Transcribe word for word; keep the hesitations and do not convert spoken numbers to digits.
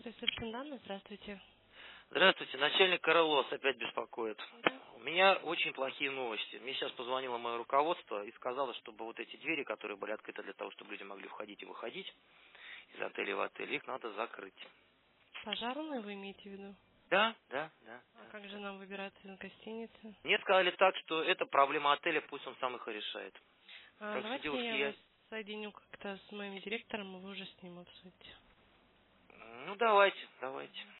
Ресепшн данных, здравствуйте. Здравствуйте, начальник КРЛОС опять беспокоит. Да. У меня очень плохие новости. Мне сейчас позвонило мое руководство и сказало, чтобы вот эти двери, которые были открыты для того, чтобы люди могли входить и выходить из отеля в отель, их надо закрыть. Пожарные вы имеете в виду? Да, да, да. А да. как же нам выбираться из гостиницы? Мне сказали так, что это проблема отеля, пусть он сам их и решает. А, Так что, давайте девушки, я я... вас соединю как-то с моим директором, и вы уже с ним обсудите. Ну, давайте, давайте.